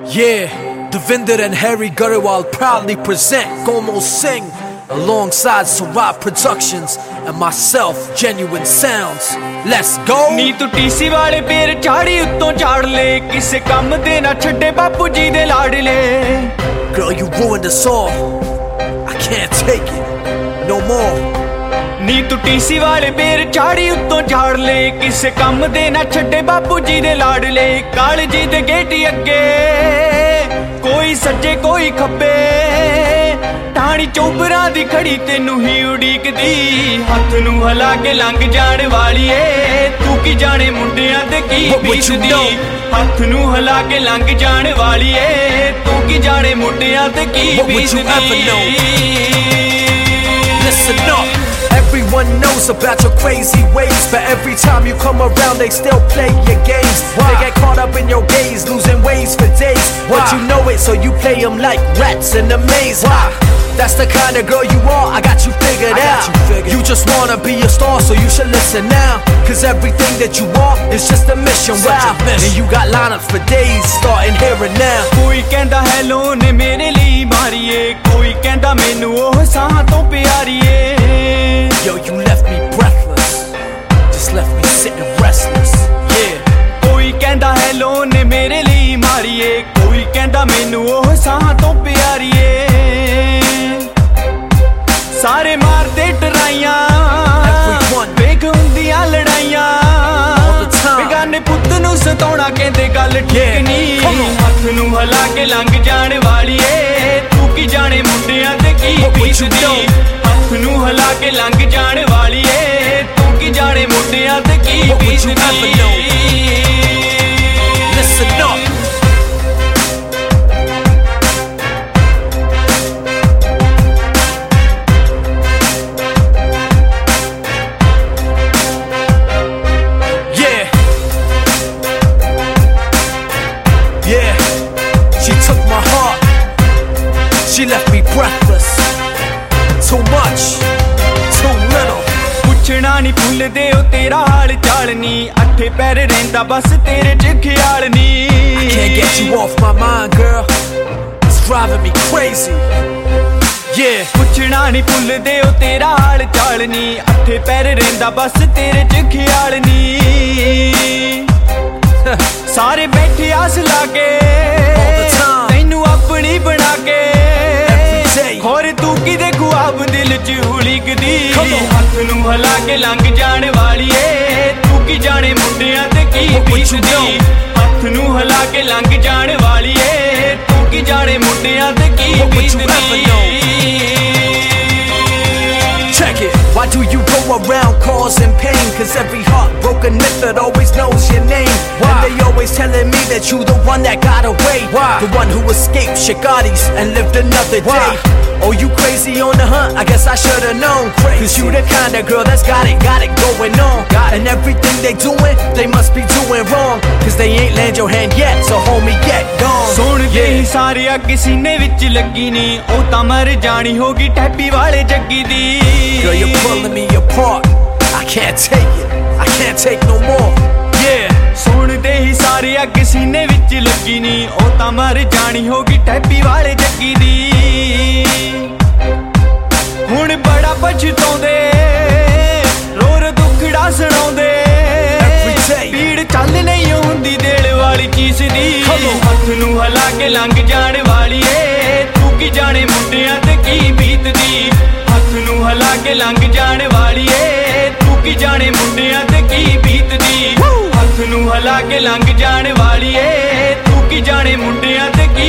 Yeah, Devinder and Harry Gurewal proudly present Gomo Singh alongside Sarat Productions and myself, Genuine Sounds. Let's go! नी तू TC वाले पेर झाड़ी उत्तों झाड़ ले, किसे काम दे ना छड्डे बापू जी दे लाडले. Girl, you ruined us all. I can't take it no more. नी तू टीसी वाले पेर झाड़ी उत्तों झाड़ ले, किसे काम दे ना छड्डे बापू जी दे लाडले. कालजी दे गेटी अगे कोई सज्जे कोई खब्बे, टाणी चौबरा दी खड़ी तेनू ही उड़ीकदी. हथ नू हला के लंघ जाण वालीए, तू की जाने मुंडियां ते की बीतदी. हथ नू हला के लंघ जाण वालीए, तू की जाने मुंडियां ते की बीतदी. Listen up. Everyone knows about your crazy ways, but every time you come around they still play your games. They get caught up in your gaze, losing ways for days. But you know it, so you play them like rats in a maze. That's the kind of girl you are, I got you figured out. You just wanna be a star, so you should listen now. Cause everything that you are is just a mission, wow. And you got lineups for days, starting here and now. कोई कहता hello ने मेरे लिए मारिए, कोई कहता मैनू ओह साह तो प्यारिए. Yo, you left me breathless, just left me sitting restless, yeah. कोई कहता hello ने मेरे लिए मारिए, कोई कहता मैनू ओह साह तो प्यारिए. सारे मारते टराइयां, वेख हुंदियां लड़ाइयां, बेगाने पुत्त नू सताउणा कहंदे गल ठीक नहीं. हथ नू हला के लंघ जाण वालीए, तू की जाने मुंडियां ते की बीतदी. हथ नू हला के लंघ जाण वालीए, तू की जाने मुंडियां ते की बीतदी. Listen up. Yeah, she took my heart, she left me breathless. Too much, too little. पुछना नहीं भुलदे ओ तेरा हाल चाल नी, अठे पैर रहिंदा बस तेरे च ख्याल नी. I can't get you off my mind, girl, it's driving me crazy. Yeah, पुछना नहीं भुलदे ओ तेरा हाल चाल नी, अठे पैर रहिंदा बस तेरे च ख्याल नी. सारे बैठे आस लागे तैनू अपनी बना के, और तू कि दे ख्वाब दिल च उड़ीकदी. हथ नू हला के लंघ जाण वालीए, तू की जाने मुंडियां ते की बीतदी. हथ नू हला के लंघ जाण वालीए, तू की जाने मुंडियां ते की बीतदी. check it. Why do you go around causing pain? Cause every heartbroken method always knows your name. Why? And they always telling me that you the one that got away. Why? The one who escaped Shagatis and lived another day. Oh, you crazy on the hunt? I guess I should've known. Cause you the kind of girl that's got it going on. And everything they doing, they must be doing wrong. Cause they ain't land your hand yet, so homie get gone. सुन के ही सारे अग सीने विच लगी नी, ओ तां मर जानी होगी टैपी वाले जग्गी दी. Girl, you're pulling me apart, I can't take it, I can't take no more. Yeah. सुनते ही सारे अग सीने विच लगी नी, ओ तां मर जानी होगी टैपी वाले जग्गी दी. हुण बड़ा पछताउंदे, रो रो दुखड़ा सुणाउंदे, पीड़ चल नहीं हुंदी दिल वाली चीज दी. हथ नू हला के लंघ जाण वालीए, तू की जाने मुंडियां ते की बीतदी. हथ नू हला के लंघ जाण वालीए, तू की जाने मुंडियां ते की बीतदी. हथ नू हला के लंघ जाण वालीए, तू की जाने मुंडियां ते की